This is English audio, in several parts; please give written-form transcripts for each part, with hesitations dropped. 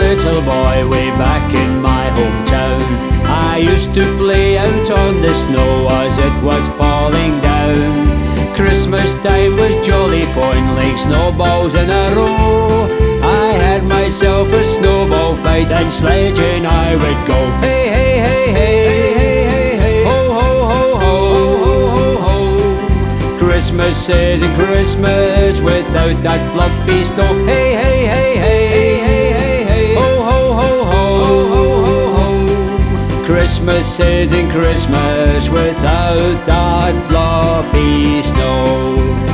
little boy way back in my hometown. I used to play out on the snow as it was falling down. Christmas time was jolly fun, like snowballs in a row. I had myself a snowball fight and sledging I would go. Hey, hey, hey, hey, hey, hey, hey, ho, ho, ho, ho, ho, ho, ho. Christmas isn't Christmas without that fluffy snow. Hey, hey, hey, hey, hey, hey, hey, ho, ho, ho, ho, ho, ho, ho. Christmas isn't Christmas without that fluffy snow.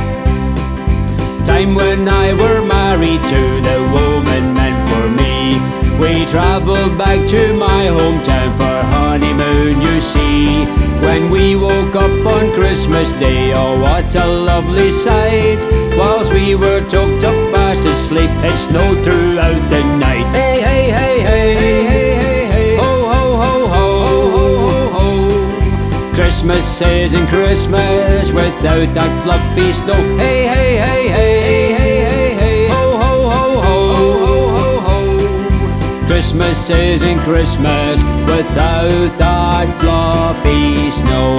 Time when I were married to the woman meant for me. We travelled back to my hometown for honeymoon, you see. When we woke up on Christmas Day, oh what a lovely sight. Whilst we were tucked up fast asleep, it snowed throughout the night. Hey, hey, hey, hey, hey, hey, hey, ho, ho, ho, ho, ho, ho, ho. Christmas isn't Christmas without that fluffy snow. Hey, hey, hey, hey, hey, hey, hey, ho, ho, ho, ho, ho, ho, ho. Christmas isn't Christmas without that fluffy snow.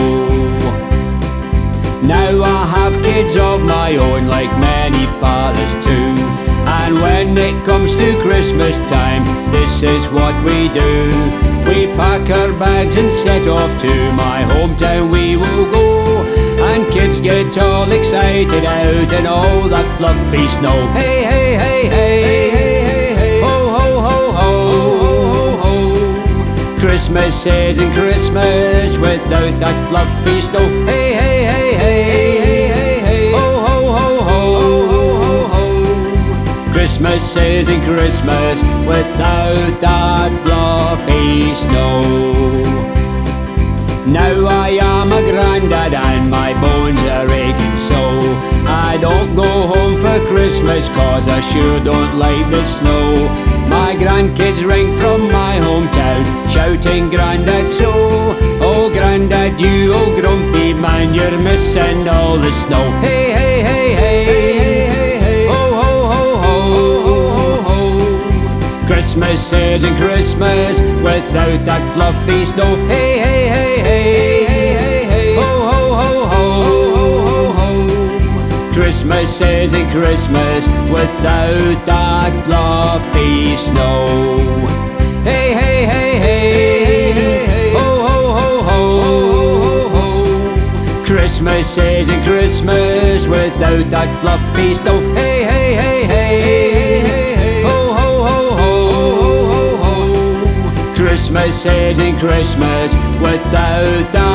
Now I have kids of my own, like many fathers too. And when it comes to Christmas time, this is what we do. We pack our bags and set off to my hometown we will go. And kids get all excited out in all that fluffy snow. Hey, hey, hey, hey, hey, hey, hey, ho, ho, ho, ho, ho, ho, ho. Christmas isn't Christmas without that fluffy snow. Hey, hey, hey, hey, hey, hey, hey, ho, ho, ho, ho, ho, ho, ho. Christmas isn't Christmas without that fluffy snow. Now I am a grandad and my bones are aching so. I don't go home for Christmas cause I sure don't like the snow. My grandkids ring from my hometown shouting Grandad so. Oh Grandad, you old grumpy man, you're missing all the snow. Hey, hey, hey, hey, hey, hey, hey, ho, ho, ho, ho, ho, ho, ho. Christmas isn't Christmas without that fluffy snow. Hey, hey, hey, hey, hey, hey, hey, ho, ho, ho, ho, ho, ho, ho. Christmas isn't Christmas without that fluffy snow. Hey, hey, hey, hey, hey, hey, hey, ho, ho, ho, ho, ho, ho. Christmas isn't Christmas without that fluffy snow. Hey, hey, hey, hey, hey, hey, hey, ho, ho, ho, ho, ho, ho, ho. Christmas isn't Christmas without that